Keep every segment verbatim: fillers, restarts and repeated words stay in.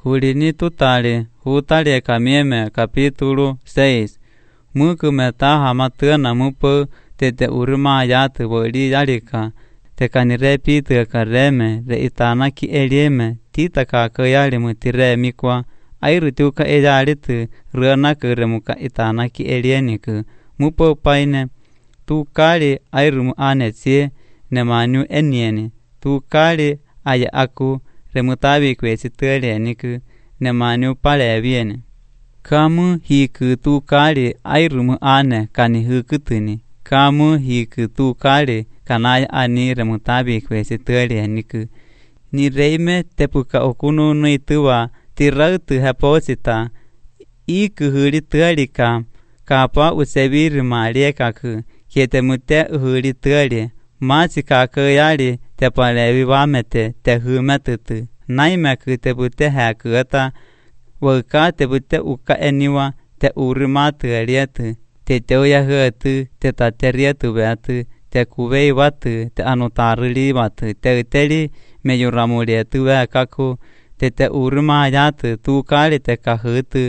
Hulini tutali, hutali kamieme capítulo seis. Muku metaha matuna mupo tete uruma yatu boli yalika. Te kanire te kareme re itana ki elieme tita ka kayali mutire mikwa. Airu tuka eyalitu rana keremuka itana ki elieniku. Mupo paine tu kali airu mu anetsie ne manu enieni. Tu kali aya aku remutabi kwesi teleniku ne manu pale viene. Kamu hiku tu kali airu mu ane kani hukutuni. Kamu hiku tu kali kanai ani remutabi kwesi teleniku. Ni reime tepuka okunu nuitua tirautu haposita. Iku huri telika kapa usebiri maliekaku. Kiete mute uhuri teli. Masi kakayali te palevi vamete te humetutu. Naimeku te pute hakuata. Waka te pute uka eniwa te urimatu elietu. Te teuya huatu te taterietu beatu. Te kuvei vatu te anotarili vatu. Te uteli meyuramulietu vekaku. Te te urima yatu tu kali te kahutu.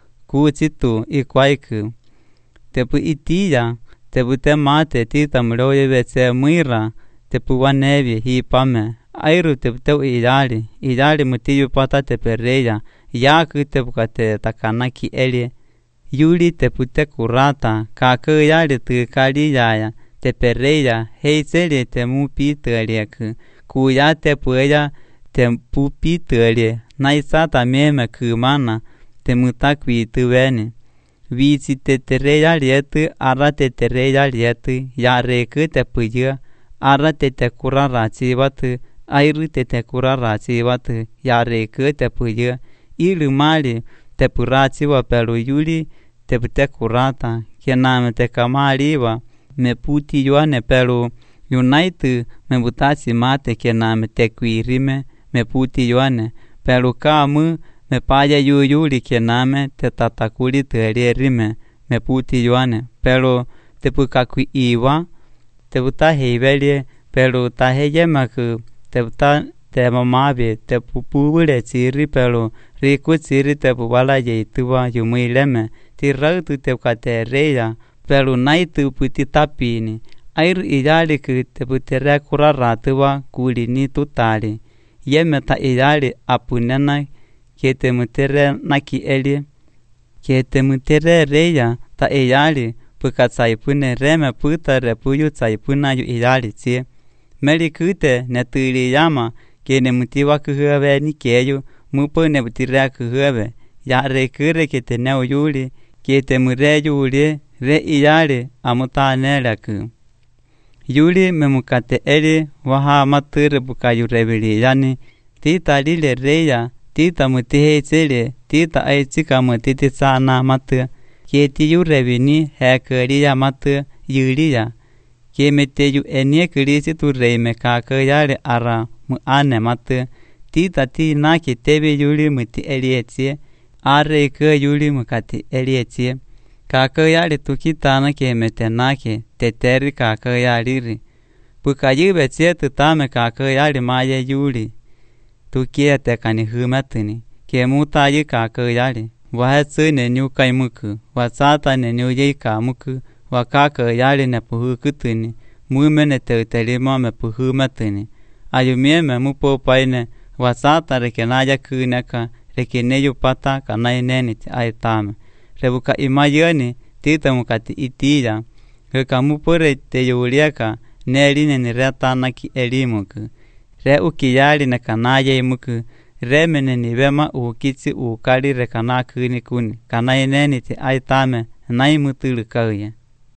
Kuchitu ikwaiku. Te pu itiya. Te pute mate tita mloye vetse muira. Te puwa nevi hi pame. Airu te pute iyali. Iyali mutiyu pata te pereya. Yaku te pukate takanaki elie. Yuli te pute kurata. Kaku yali tu kali yaya. Te pereya. Heiseli te mupitu elieku. Kuya te puya te pupitu elie. Naisata meme kumana. Te mutakwi tu veni. Visi te tereya lietu, ara te tereya lietu, ya reku te puya, ara te te kura rachi vatu, airu te te kura rachi vatu, ya reku te puya, ilu mali te purachi va pelu yuli, te pute kurata, kiename te kamali va, me puti yuane pelu, yunaitu me butachi mate kiename te kuirime, me puti yuane, pelu kamu, me paya yu yuli kiename te tatakuli te rime me puti yuane. Pero te pukakui iwa, te puta heivelie, pero ta heyemaku, te puta te mamabe, te pupule chiri, pero riku chiri te pupala yeituwa yumuileme, ti rautu te pukate reya, pero naitu puti tapini. Airu iyali ku te putere kura ratuwa kulini tutali. Yeme ta iyali apunena Kiete mutere naki elie. Kiete mutere reya ta iyali. Puka tsaipune reme puta repuyu tsaipuna yu iyali tsie. Meli kute netuli yama. Kiene mutiwa kuhuave nikeyu. Mupo ne butire kuhuave. Ya rekure kiete neo yuli. Kiete mure yuli. Re iyali amuta nelaku. Yuli memukate elie. Waha mature buka yurevili yani. Tita lile reya. Tita mutihe chile, tita ai chika mutiti sana matu. Kieti yu revini hekariya matu yuliya. Kiemete yu enie kirisi tu reime kakayale ara mu ane matu. Tita ti naki tebe yuli muti elietsie. Are ke yuli mukati elietsie. Kakayale tukitana kiemete naki teteri kakayaliri. Pukayibe tsie tutame kakayale maye yuli. Tukia te kani humatini. Ke muta yi kakayali. Wahetsu ne nyu kaimuku. Wasata ne nyu yi kamuku. Wakakayali ne puhukutini. Mume ne te utelima me puhumatini. Ayumie me mupo paine. Wasata reke naya kuneka. Reke neyu pata kanai neniti aitame. Rebuka imayoni. Tita mukati itiya. Heka mupure te yulieka. Neline ni retana ki elimuku. Re ukiyali na kanaye imuku. Re mene ni vema ukitsi ukali re kanakuni kuni. Kanaye neni te aitame. Nai mutulu kauye.